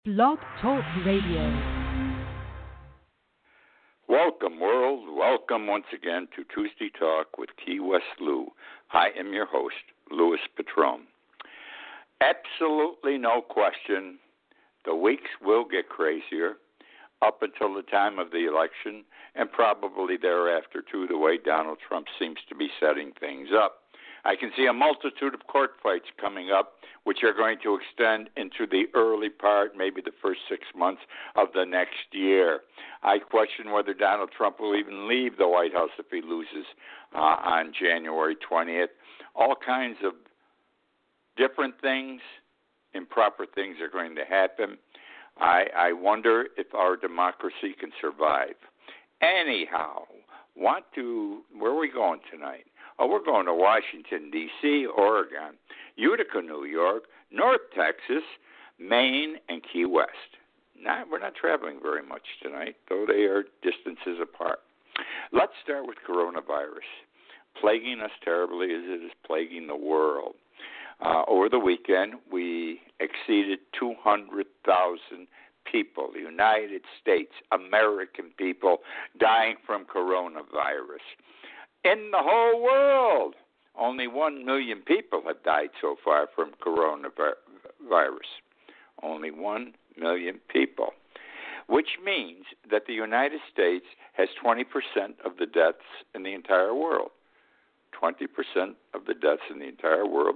Blog Talk Radio. Welcome, world. Welcome once again to Tuesday Talk with Key West Lou. I am your host, Louis Patron. Absolutely no question, the weeks will get crazier up until the time of the election and probably thereafter, too, the way Donald Trump seems to be setting things up. I can see a multitude of court fights coming up, which are going to extend into the early part, maybe the first 6 months of the next year. I question whether Donald Trump will even leave the White House if he loses on January 20th. All kinds of different things, improper things are going to happen. I wonder if our democracy can survive. Anyhow, where are we going tonight? Oh, we're going to Washington, D.C., Oregon, Utica, New York, North Texas, Maine, and Key West. We're not traveling very much tonight, though they are distances apart. Let's start with coronavirus, plaguing us terribly as it is plaguing the world. Over the weekend, we exceeded 200,000 people, the United States, American people, dying from coronavirus. In the whole world, only 1 million people have died so far from coronavirus. Only 1 million people, which means that the United States has 20% of the deaths in the entire world. 20% of the deaths in the entire world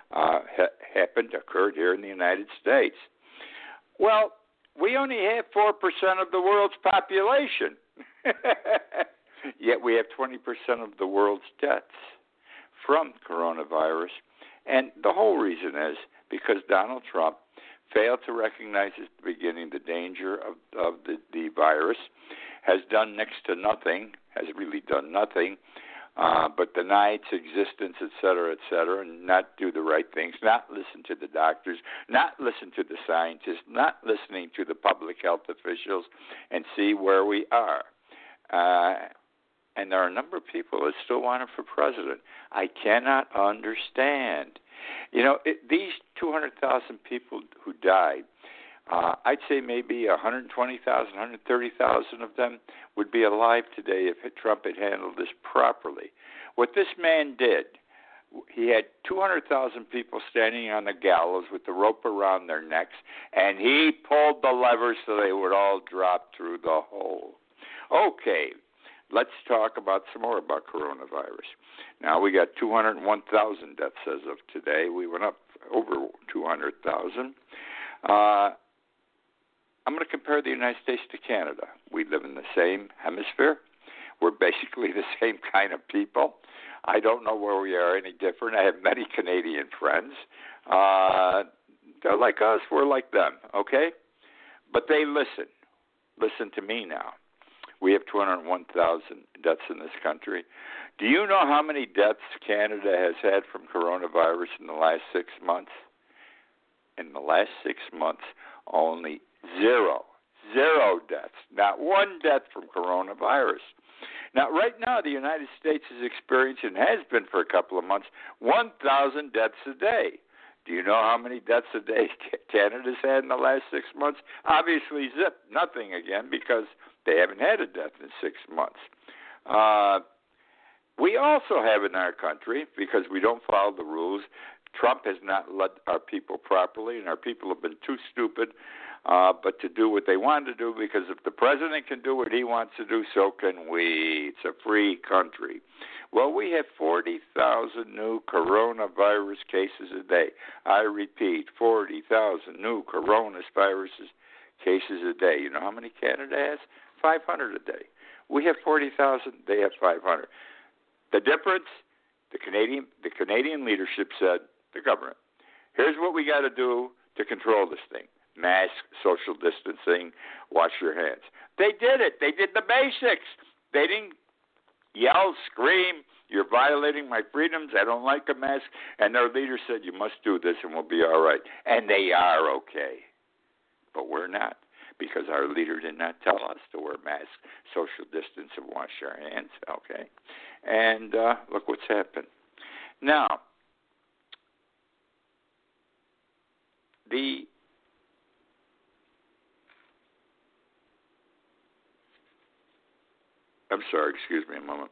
occurred here in the United States. Well, we only have 4% of the world's population. Yet we have 20% of the world's deaths from coronavirus. And the whole reason is because Donald Trump failed to recognize at the beginning the danger of the virus, has done next to nothing, has really done nothing, but deny its existence, et cetera, and not do the right things, not listen to the doctors, not listen to the scientists, not listening to the public health officials, and see where we are. And there are a number of people that still want him for president. I cannot understand. These 200,000 people who died, I'd say maybe 120,000, 130,000 of them would be alive today if Trump had handled this properly. What this man did, he had 200,000 people standing on the gallows with the rope around their necks, and he pulled the lever so they would all drop through the hole. Okay. Let's talk some more about coronavirus. Now we got 201,000 deaths as of today. We went up over 200,000. I'm going to compare the United States to Canada. We live in the same hemisphere. We're basically the same kind of people. I don't know where we are any different. I have many Canadian friends. They're like us. We're like them, okay? But they listen. Listen to me now. We have 201,000 deaths in this country. Do you know how many deaths Canada has had from coronavirus in the last 6 months? In the last 6 months, only zero deaths. Not one death from coronavirus. Now, right now, the United States is experiencing, has been for a couple of months, 1,000 deaths a day. Do you know how many deaths a day Canada's had in the last 6 months? Obviously, nothing again, because they haven't had a death in 6 months. We also have in our country, because we don't follow the rules, Trump has not led our people properly, and our people have been too stupid but to do what they want to do, because if the president can do what he wants to do, so can we. It's a free country. Well, we have 40,000 new coronavirus cases a day. I repeat, 40,000 new coronavirus cases a day. You know how many Canada has? 500 a day. We have 40,000. They have 500. The difference, the Canadian leadership said, the government, here's what we got to do to control this thing. Mask, social distancing, wash your hands. They did it. They did the basics. They didn't yell, scream, you're violating my freedoms, I don't like a mask. And their leader said, you must do this and we'll be all right. And they are okay. But we're not, because our leader did not tell us to wear masks, social distance, and wash our hands, okay? And look what's happened. Now, the I'm sorry, excuse me a moment.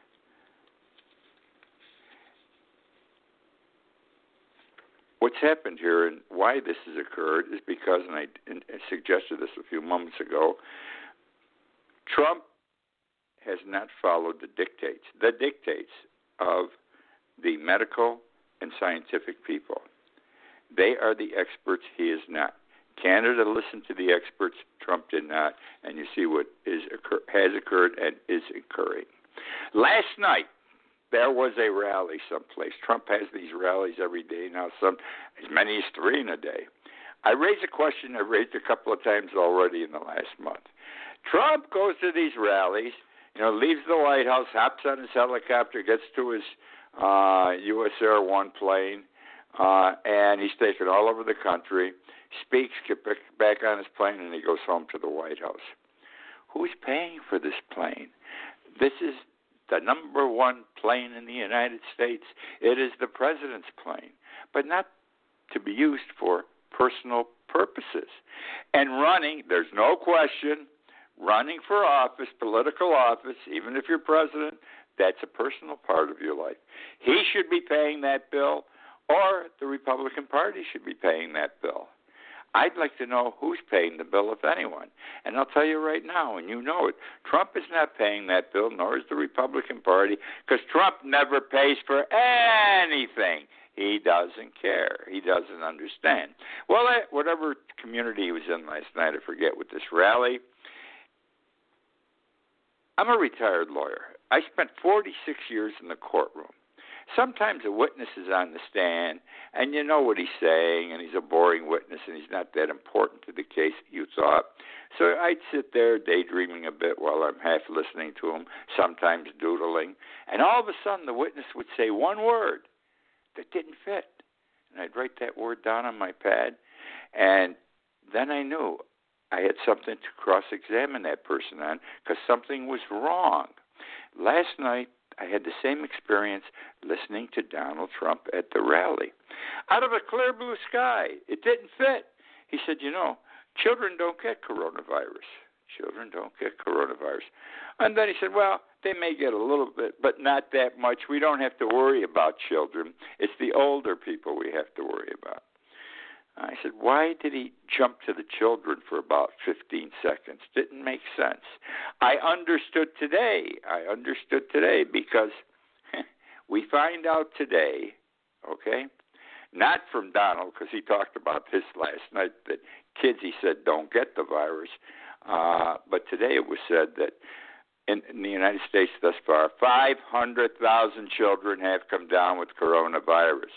What's happened here and why this has occurred is because, and I suggested this a few moments ago, Trump has not followed the dictates of the medical and scientific people. They are the experts. He is not. Canada listened to the experts. Trump did not. And you see what has occurred and is occurring. Last night, there was a rally someplace. Trump has these rallies every day now, as many as 3 in a day. I raised a question I've raised a couple of times already in the last month. Trump goes to these rallies, leaves the White House, hops on his helicopter, gets to his U.S. Air One plane, and he's taken all over the country, speaks, gets back on his plane, and he goes home to the White House. Who's paying for this plane? This is the number one plane in the United States. It is the president's plane, but not to be used for personal purposes. And running, there's no question, running for office, political office, even if you're president, that's a personal part of your life. He should be paying that bill, or the Republican Party should be paying that bill. I'd like to know who's paying the bill, if anyone. And I'll tell you right now, and you know it, Trump is not paying that bill, nor is the Republican Party, because Trump never pays for anything. He doesn't care. He doesn't understand. Well, whatever community he was in last night, I forget, with this rally, I'm a retired lawyer. I spent 46 years in the courtroom. Sometimes a witness is on the stand, and you know what he's saying, and he's a boring witness, and he's not that important to the case, you thought. So I'd sit there daydreaming a bit while I'm half listening to him, sometimes doodling, and all of a sudden the witness would say one word that didn't fit. And I'd write that word down on my pad, and then I knew I had something to cross-examine that person on because something was wrong. Last night, I had the same experience listening to Donald Trump at the rally. Out of a clear blue sky, it didn't fit. He said, children don't get coronavirus. Children don't get coronavirus. And then he said, well, they may get a little bit, but not that much. We don't have to worry about children. It's the older people we have to worry about. I said, why did he jump to the children for about 15 seconds? Didn't make sense. I understood today because we find out today, okay, not from Donald, because he talked about this last night, that kids, he said, don't get the virus. But today it was said that in the United States thus far, 500,000 children have come down with coronavirus.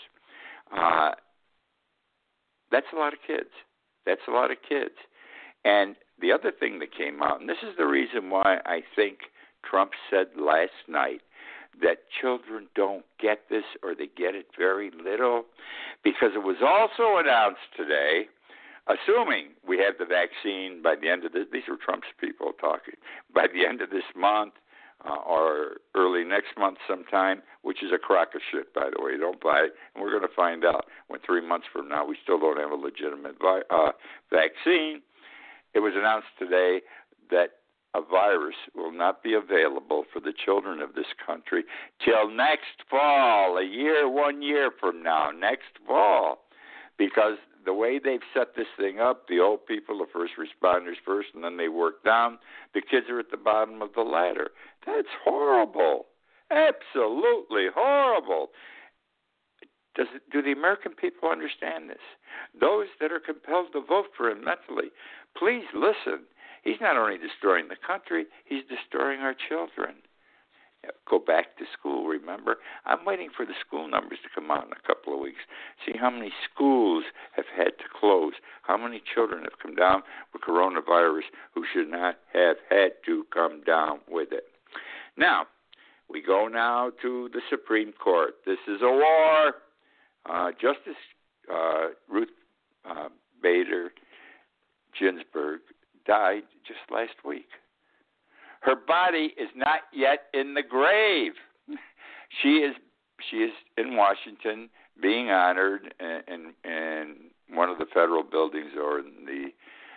That's a lot of kids. That's a lot of kids. And the other thing that came out, and this is the reason why I think Trump said last night that children don't get this or they get it very little, because it was also announced today, assuming we have the vaccine by the end of this, these are Trump's people talking, by the end of this month, or early next month sometime, which is a crock of shit, by the way. Don't buy it. And we're going to find out when 3 months from now we still don't have a legitimate vaccine. It was announced today that a virus will not be available for the children of this country till next fall, 1 year from now, next fall, because the way they've set this thing up, the old people, the first responders first, and then they work down. The kids are at the bottom of the ladder. That's horrible. Absolutely horrible. Do the American people understand this? Those that are compelled to vote for him mentally, please listen. He's not only destroying the country, he's destroying our children. Go back to school, remember? I'm waiting for the school numbers to come out in a couple of weeks. See how many schools have had to close, how many children have come down with coronavirus who should not have had to come down with it. Now, we go now to the Supreme Court. This is a war. Justice Ruth Bader Ginsburg died just last week. Her body is not yet in the grave. She is in Washington being honored in one of the federal buildings or in the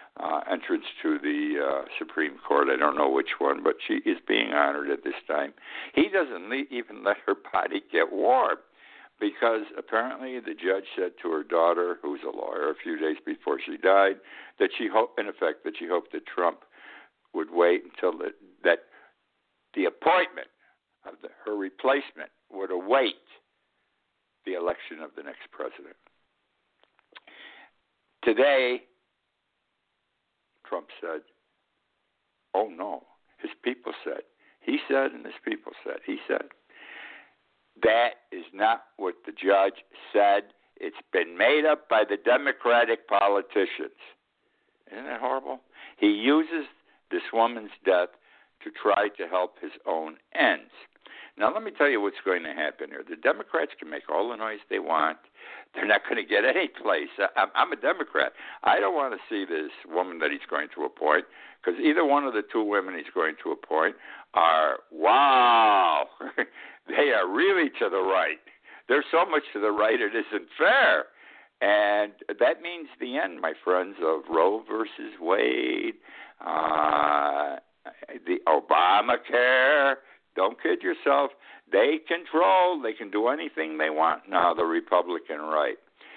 entrance to the Supreme Court. I don't know which one, but she is being honored at this time. He doesn't even let her body get warm because apparently the judge said to her daughter, who's a lawyer, a few days before she died, that she hoped that Trump would wait until that the appointment of her replacement would await the election of the next president. Today, Trump said, oh no, his people said. He said and his people said. He said. That is not what the judge said. It's been made up by the Democratic politicians. Isn't that horrible? He uses this woman's death to try to help his own ends. Now, let me tell you what's going to happen here. The Democrats can make all the noise they want. They're not going to get any place. I'm a Democrat. I don't want to see this woman that he's going to appoint, because either one of the two women he's going to appoint are, wow, they are really to the right. They're so much to the right it isn't fair. And that means the end, my friends, of Roe versus Wade, the Obamacare. Don't kid yourself. They control. They can do anything they want now, the Republican right.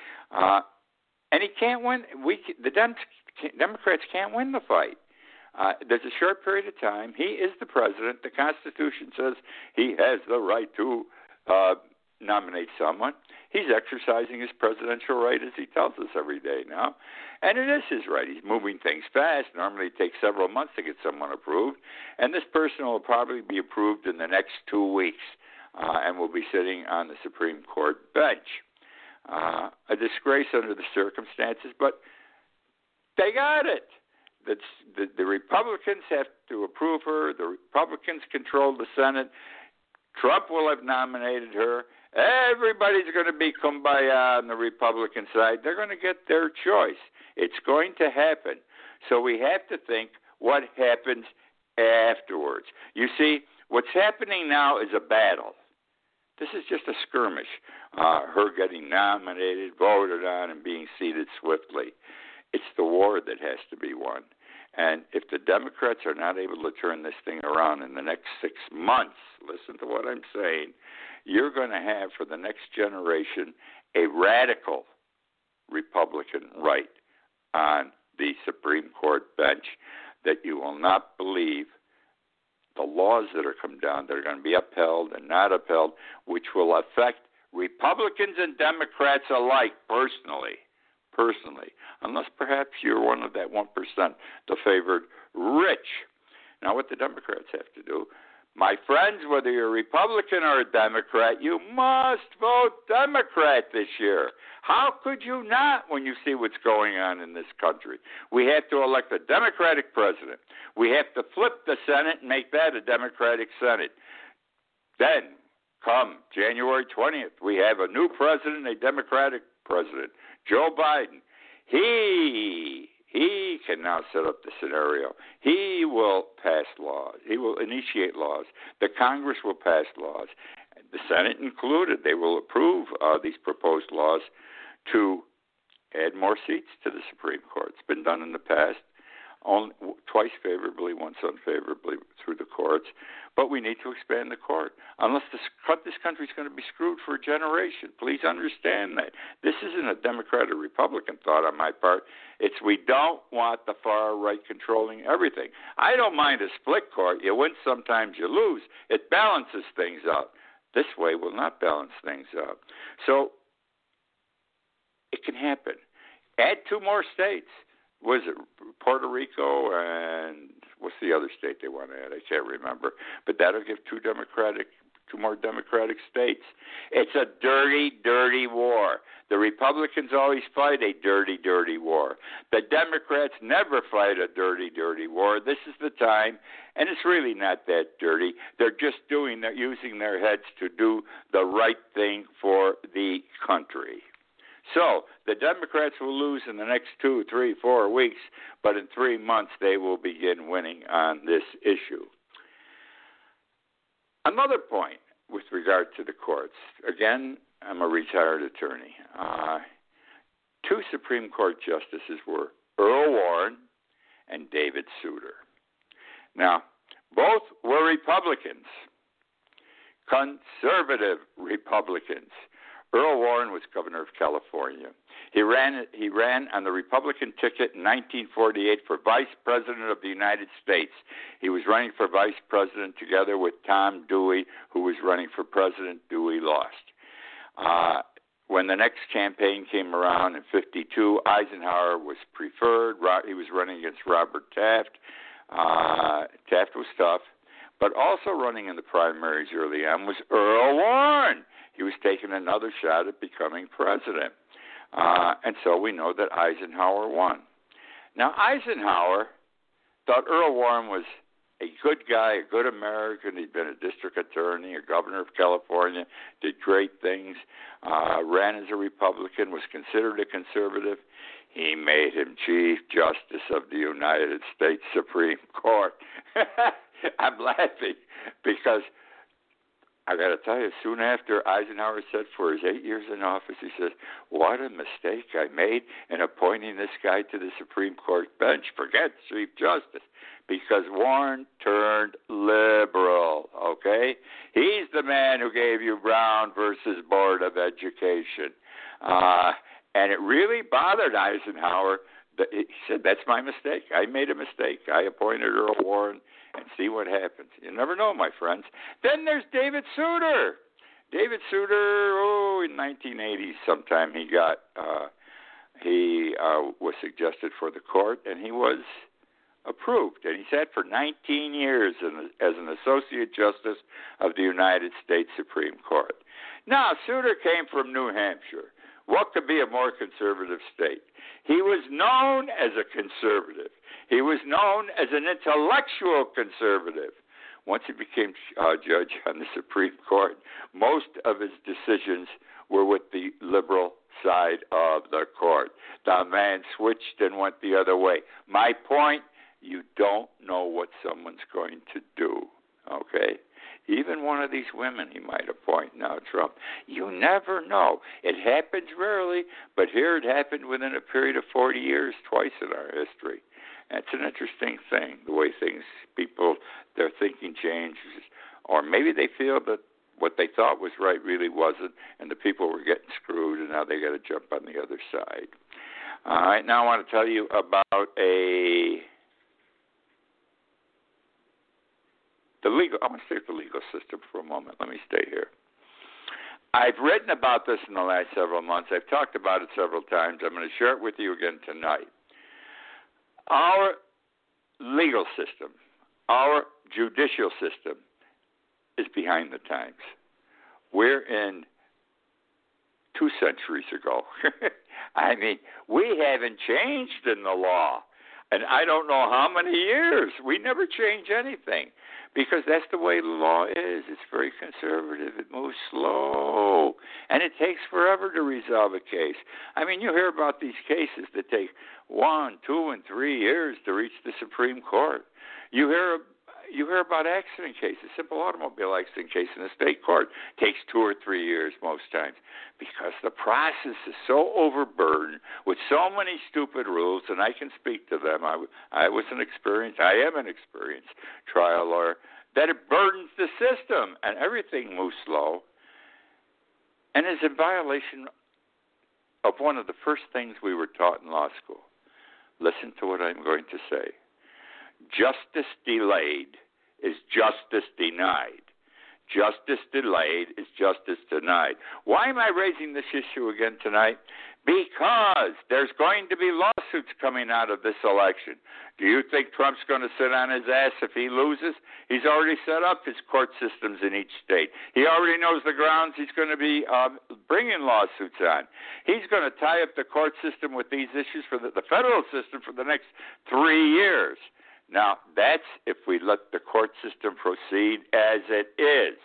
And he can't win. The Democrats can't win the fight. There's a short period of time. He is the president. The Constitution says he has the right to nominate someone. He's exercising his presidential right, as he tells us every day now. And it is his right. He's moving things fast. Normally it takes several months to get someone approved. And this person will probably be approved in the next 2 weeks and will be sitting on the Supreme Court bench. A disgrace under the circumstances, but they got it. The Republicans have to approve her. The Republicans control the Senate. Trump will have nominated her. Everybody's going to be kumbaya on the Republican side. They're going to get their choice. It's going to happen. So we have to think what happens afterwards. You see, what's happening now is a battle. This is just a skirmish. Her getting nominated, voted on, and being seated swiftly. It's the war that has to be won. And if the Democrats are not able to turn this thing around in the next 6 months, listen to what I'm saying, you're going to have for the next generation a radical Republican right on the Supreme Court bench that you will not believe the laws that are come down that are going to be upheld and not upheld, which will affect Republicans and Democrats alike personally, unless perhaps you're one of that 1%, the favored rich. Now, what the Democrats have to do, my friends, whether you're a Republican or a Democrat, you must vote Democrat this year. How could you not when you see what's going on in this country? We have to elect a Democratic president. We have to flip the Senate and make that a Democratic Senate. Then, come January 20th, we have a new president, a Democratic president, Joe Biden. He can now set up the scenario. He will pass laws. He will initiate laws. The Congress will pass laws. The Senate included. They will approve these proposed laws to add more seats to the Supreme Court. It's been done in the past, twice favorably, once unfavorably through the courts. But we need to expand the court. Unless this country is going to be screwed for a generation. Please understand that. This isn't a Democrat or Republican thought on my part. It's we don't want the far right controlling everything. I don't mind a split court. You win sometimes, you lose. It balances things out. This way will not balance things out. So it can happen. Add 2 more states. Was it Puerto Rico and what's the other state they want to add? I can't remember. But that'll give 2 more Democratic states. It's a dirty, dirty war. The Republicans always fight a dirty, dirty war. The Democrats never fight a dirty, dirty war. This is the time, and it's really not that dirty. They're just using their heads to do the right thing for the country. So the Democrats will lose in the next 2, 3, 4 weeks, but in 3 months they will begin winning on this issue. Another point with regard to the courts. Again, I'm a retired attorney. 2 Supreme Court justices were Earl Warren and David Souter. Now, both were Republicans, conservative Republicans. Earl Warren was governor of California. He ran on the Republican ticket in 1948 for vice president of the United States. He was running for vice president together with Tom Dewey, who was running for president. Dewey lost. When the next campaign came around in 1952, Eisenhower was preferred. He was running against Robert Taft. Taft was tough. But also running in the primaries early on was Earl Warren. He was taking another shot at becoming president. And so we know that Eisenhower won. Now, Eisenhower thought Earl Warren was a good guy, a good American. He'd been a district attorney, a governor of California, did great things, ran as a Republican, was considered a conservative. He made him Chief Justice of the United States Supreme Court. I'm laughing because I got to tell you, soon after Eisenhower said for his 8 years in office, he says, what a mistake I made in appointing this guy to the Supreme Court bench. Forget Chief Justice, because Warren turned liberal, okay? He's the man who gave you Brown versus Board of Education. And it really bothered Eisenhower. He said, that's my mistake. I made a mistake. I appointed Earl Warren, and see what happens. You never know, my friends. Then there's David Souter. David Souter, in 1980 sometime he was suggested for the court, and he was approved. And he sat for 19 years as an Associate Justice of the United States Supreme Court. Now, Souter came from New Hampshire. What could be a more conservative state? He was known as a conservative. He was known as an intellectual conservative. Once he became judge on the Supreme Court, most of his decisions were with the liberal side of the court. The man switched and went the other way. My point, you don't know what someone's going to do, okay? Even one of these women he might appoint now, Trump. You never know. It happens rarely, but here it happened within a period of 40 years, twice in our history. And it's an interesting thing, the way people, their thinking changes, or maybe they feel that what they thought was right really wasn't, and the people were getting screwed, and now they got to jump on the other side. All right, now I want to tell you about I want to stay with the legal system for a moment. Let me stay here. I've written about this in the last several months. I've talked about it several times. I'm going to share it with you again tonight. Our legal system, our judicial system, is behind the times. We're in 2 centuries ago. I mean, we haven't changed in the law. And I don't know how many years. We never change anything because that's the way the law is. It's very conservative. It moves slow. And it takes forever to resolve a case. I mean, you hear about these cases that take 1, 2, and 3 years to reach the Supreme Court. You hear about accident cases, simple automobile accident case in the state court. Takes 2 or 3 years most times because the process is so overburdened with so many stupid rules, and I can speak to them. I am an experienced trial lawyer, that it burdens the system, and everything moves slow and is in violation of one of the first things we were taught in law school. Listen to what I'm going to say. Justice delayed is justice denied. Justice delayed is justice denied. Why am I raising this issue again tonight? Because there's going to be lawsuits coming out of this election. Do you think Trump's going to sit on his ass if he loses? He's already set up his court systems in each state. He already knows the grounds he's going to be bringing lawsuits on. He's going to tie up the court system with these issues for the federal system for the next 3 years. Now, that's if we let the court system proceed as it is.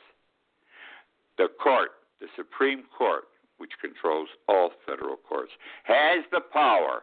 The court, the Supreme Court, which controls all federal courts, has the power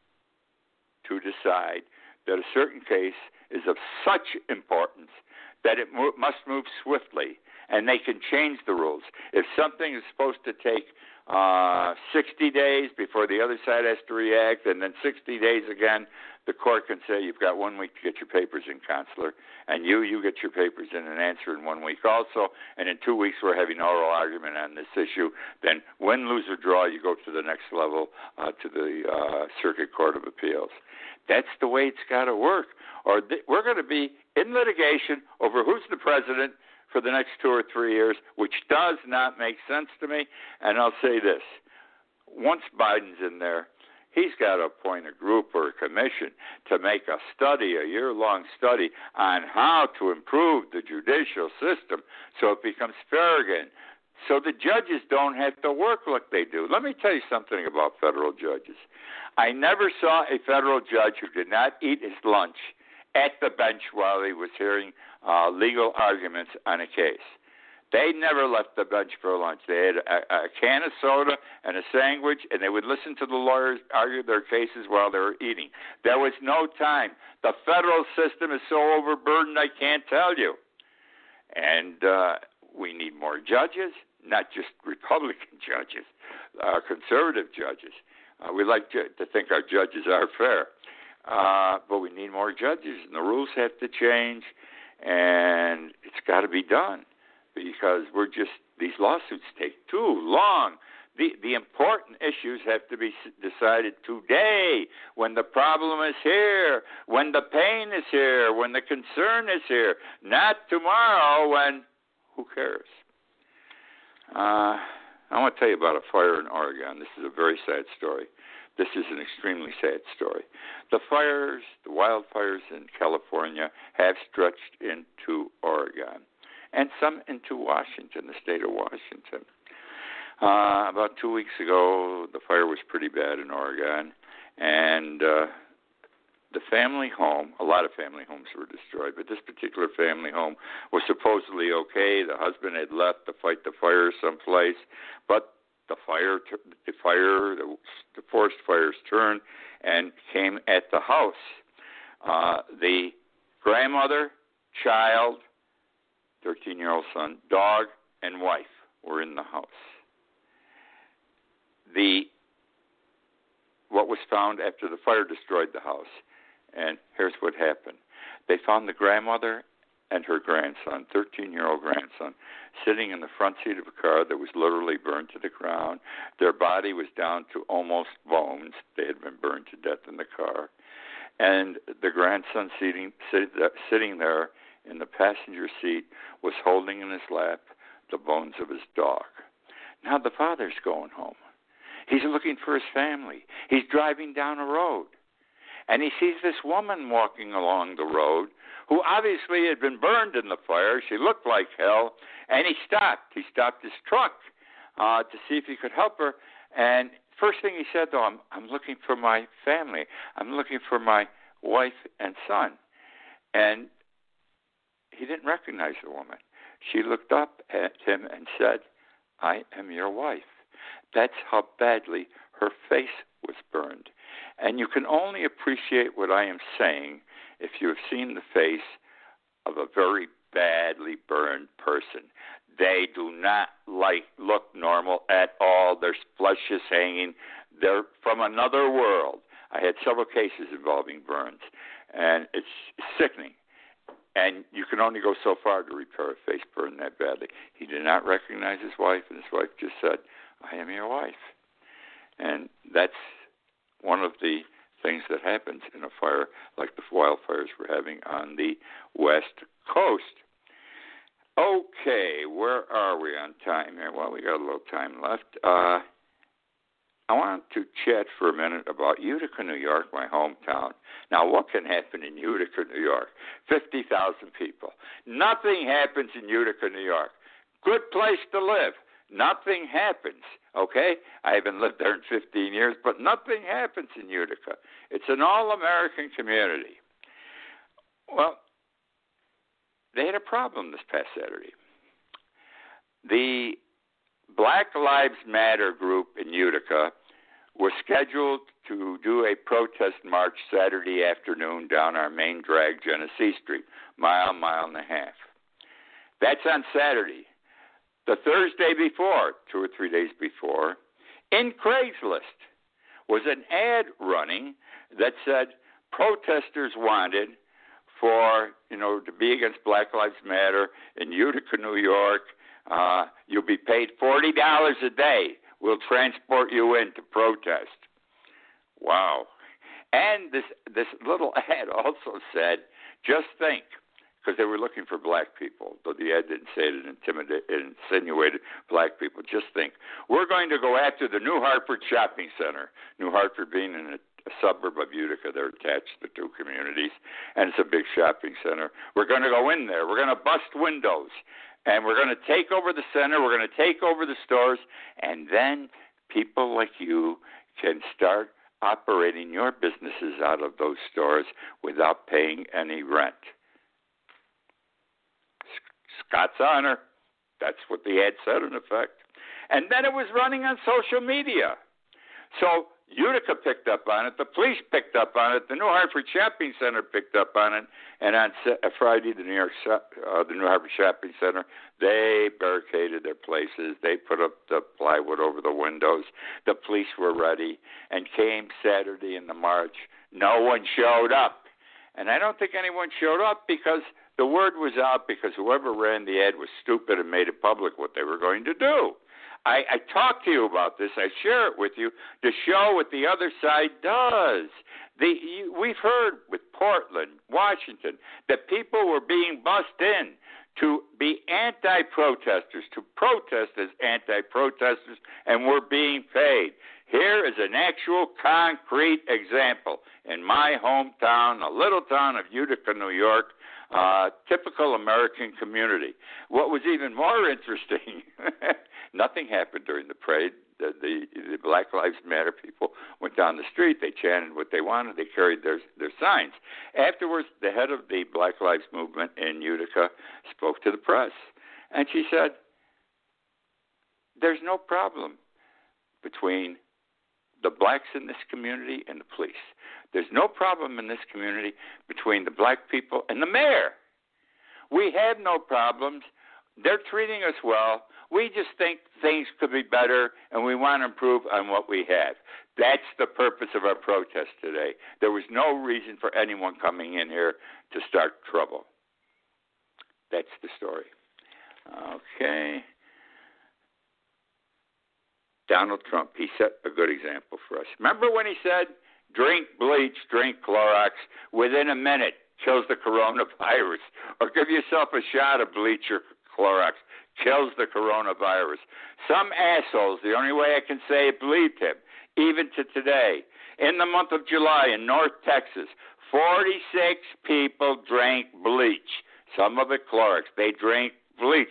to decide that a certain case is of such importance that it must move swiftly, and they can change the rules. If something is supposed to take 60 days before the other side has to react, and then 60 days again. The court can say you've got 1 week to get your papers in, consular, and you get your papers in and answer in 1 week also, and in 2 weeks we're having oral argument on this issue. Then win, lose, or draw, you go to the next level, to the Circuit Court of Appeals. That's the way it's got to work. Or we're going to be in litigation over who's the president for the next 2 or 3 years, which does not make sense to me. And I'll say this. Once Biden's in there, he's got to appoint a group or a commission to make a study, a year-long study, on how to improve the judicial system so it becomes fair again, so the judges don't have to work like they do. Let me tell you something about federal judges. I never saw a federal judge who did not eat his lunch at the bench while he was hearing legal arguments on a case. They never left the bench for lunch. They had a can of soda and a sandwich, and they would listen to the lawyers argue their cases while they were eating. There was no time. The federal system is so overburdened, I can't tell you. And we need more judges, not just Republican judges, conservative judges. We like to think our judges are fair, but we need more judges, and the rules have to change, and it's got to be done. Because these lawsuits take too long. The important issues have to be decided today, when the problem is here, when the pain is here, when the concern is here, not tomorrow when, who cares? I want to tell you about a fire in Oregon. This is a very sad story. This is an extremely sad story. The wildfires in California have stretched into Oregon, and some into Washington, the state of Washington. About 2 weeks ago, the fire was pretty bad in Oregon, and the family home, a lot of family homes were destroyed, but this particular family home was supposedly okay. The husband had left to fight the fire someplace, but the forest fires turned and came at the house. The grandmother, child, 13-year-old son, dog, and wife were in the house. What was found after the fire destroyed the house, and here's what happened. They found the grandmother and her grandson, 13-year-old grandson, sitting in the front seat of a car that was literally burned to the ground. Their body was down to almost bones. They had been burned to death in the car. And the grandson sitting there in the passenger seat was holding in his lap the bones of his dog. Now the father's going home. He's looking for his family. He's driving down a road, and he sees this woman walking along the road who obviously had been burned in the fire. She looked like hell, and he stopped. He stopped his truck to see if he could help her, and first thing he said, though, I'm looking for my family. I'm looking for my wife and son. And he didn't recognize the woman. She looked up at him and said, I am your wife. That's how badly her face was burned. And you can only appreciate what I am saying if you have seen the face of a very badly burned person. They do not look normal at all. Their flesh is hanging. They're from another world. I had several cases involving burns, and it's sickening. And you can only go so far to repair a face burned that badly. He did not recognize his wife, and his wife just said, I am your wife. And that's one of the things that happens in a fire like the wildfires we're having on the West Coast. Okay, where are we on time here? Well, we got a little time left. I want to chat for a minute about Utica, New York, my hometown. Now, what can happen in Utica, New York? 50,000 people. Nothing happens in Utica, New York. Good place to live. Nothing happens, okay? I haven't lived there in 15 years, but nothing happens in Utica. It's an all-American community. Well, they had a problem this past Saturday. The Black Lives Matter group in Utica was scheduled to do a protest march Saturday afternoon down our main drag, Genesee Street, mile and a half. That's on Saturday. The Thursday before, 2 or 3 days before, In Craigslist was an ad running that said protesters wanted for, to be against Black Lives Matter in Utica, New York. You'll be paid $40 a day. We'll transport you in to protest. Wow. And this little ad also said, just think, because they were looking for black people, though the ad didn't say it insinuated black people. Just think, we're going to go after the New Hartford Shopping Center, New Hartford being in a suburb of Utica. They're attached to the two communities, and it's a big shopping center. We're going to go in there. We're going to bust windows, and we're going to take over the center. We're going to take over the stores, and then people like you can start operating your businesses out of those stores without paying any rent. Scott's honor. That's what the ad said, in effect. And then it was running on social media. So Utica picked up on it. The police picked up on it. The New Hartford Shopping Center picked up on it. And on Friday, the New Hartford Shopping Center, they barricaded their places. They put up the plywood over the windows. The police were ready. And came Saturday in the march, no one showed up. And I don't think anyone showed up because the word was out, because whoever ran the ad was stupid and made it public what they were going to do. I talk to you about this. I share it with you to show what the other side does. We've heard with Portland, Washington, that people were being bussed in to be anti-protesters, to protest as anti-protesters, and were being paid. Here is an actual concrete example. In my hometown, a little town of Utica, New York, typical American community. What was even more interesting, nothing happened during the parade. The Black Lives Matter people went down the street. They chanted what they wanted. They carried their signs. Afterwards, the head of the Black Lives Movement in Utica spoke to the press, and she said, there's no problem between the blacks in this community and the police. There's no problem in this community between the black people and the mayor. We have no problems. They're treating us well. We just think things could be better, and we want to improve on what we have. That's the purpose of our protest today. There was no reason for anyone coming in here to start trouble. That's the story. Okay. Donald Trump, he set a good example for us. Remember when he said, drink bleach, drink Clorox, within a minute kills the coronavirus, or give yourself a shot of bleach or Clorox, kills the coronavirus. Some assholes, the only way I can say it, believed him, even to today. In the month of July in North Texas, 46 people drank bleach, some of it Clorox. They drank bleach.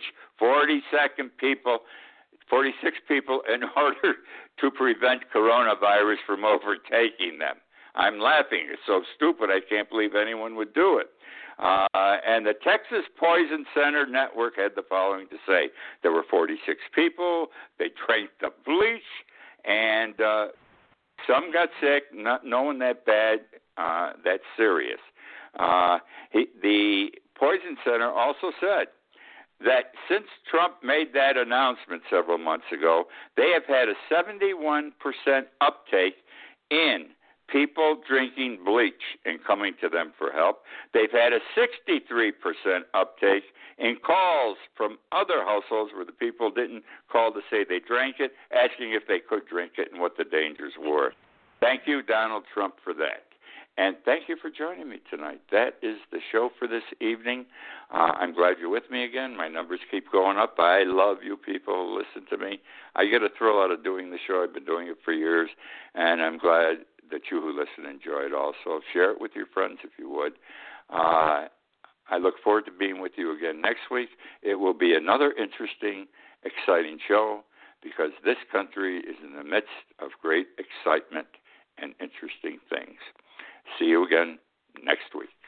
46 people in order to prevent coronavirus from overtaking them. I'm laughing. It's so stupid I can't believe anyone would do it. And the Texas Poison Center Network had the following to say. There were 46 people. They drank the bleach, and some got sick, no one that bad, that's serious. The Poison Center also said that since Trump made that announcement several months ago, they have had a 71% uptake in people drinking bleach and coming to them for help. They've had a 63% uptake in calls from other households where the people didn't call to say they drank it, asking if they could drink it and what the dangers were. Thank you, Donald Trump, for that. And thank you for joining me tonight. That is the show for this evening. I'm glad you're with me again. My numbers keep going up. I love you people who listen to me. I get a thrill out of doing the show. I've been doing it for years, and I'm glad that you who listen enjoy it also. Share it with your friends if you would. I look forward to being with you again next week. It will be another interesting, exciting show because this country is in the midst of great excitement and interesting things. See you again next week.